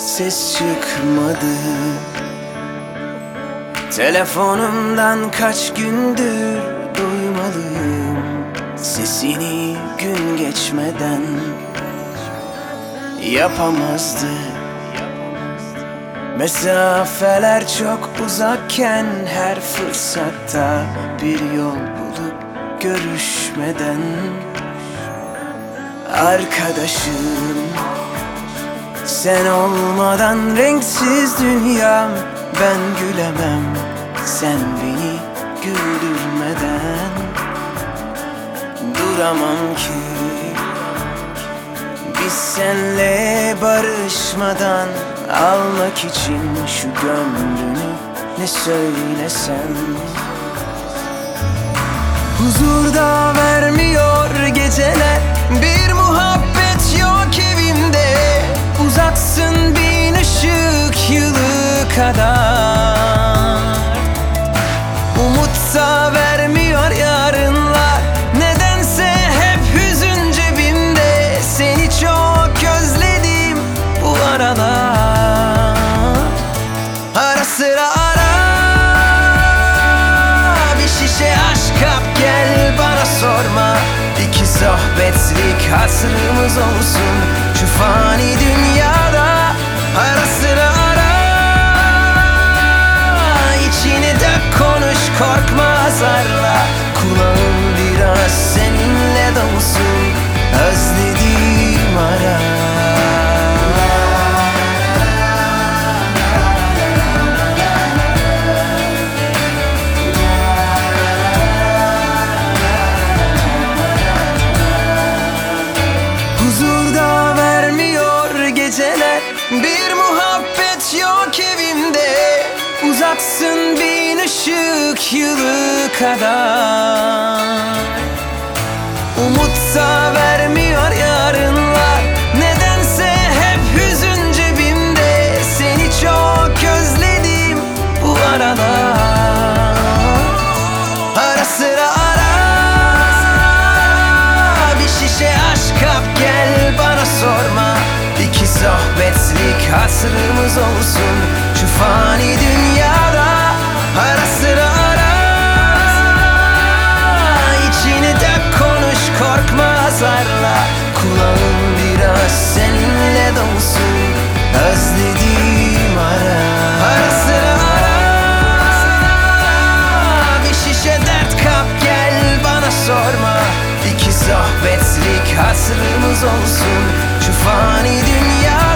ses çıkmadı. Telefonumdan kaç gündür duymalıyım sesini gün geçmeden. Yapamazdı. Mesafeler çok uzakken her fırsatta bir yol bulup görüşmeden. Arkadaşım, sen olmadan renksiz dünyam. Ben gülemem sen beni güldürmeden. Duramam ki biz senle barışmadan. Almak için şu gönlünü ne söylesem. Huzur da vermiyor geceler, bir muhabbet yok evimde. Uzaksın bin ışık yılı kadar. Umut da vermiyor yarınlar, nedense hep hüzün cebimde. Seni çok özledim bu aralar. Ara sıra ara, bir şişe aşk kap gel bana sorma. İki sohbetlik hatırımız olsun şu fani dünyada. Ara sıra ara, içini dök konuş korkma azarla. Kulağım biraz seninle dolsun, özledim ara. Bir muhabbet yok evimde. Uzaksın bin ışık yılı kadar. Umut da vermiyor yarınlar, nedense hep hüzün cebimde. Seni çok özledim bu aralar. Ara sıra ara, bir şişe aşk kap gel bana sorma. İki sohbetlik hatırımız olsun şu fani dünyada. Ara sıra ara, içini dök konuş korkma azarla. Kulağım biraz seninle dolsun, özledim ara. Ara sıra ara, bir şişe dert kap gel bana sorma. İki sohbetlik hatırımız olsun şu fani dünya.